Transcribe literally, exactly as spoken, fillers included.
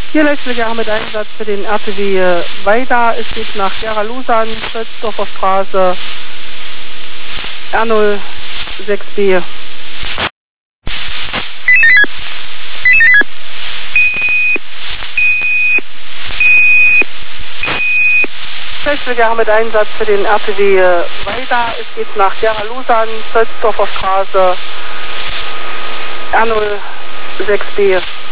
Hier Letztliga mit Einsatz für den R T W äh, Weida. Es geht nach Gera-Lusan, Schötzdorfer Straße, R null sechs B. Letztliga mit Einsatz für den R T W äh, Weida. Es geht nach Gera-Lusan, Schötzdorfer Straße, R null sechs B.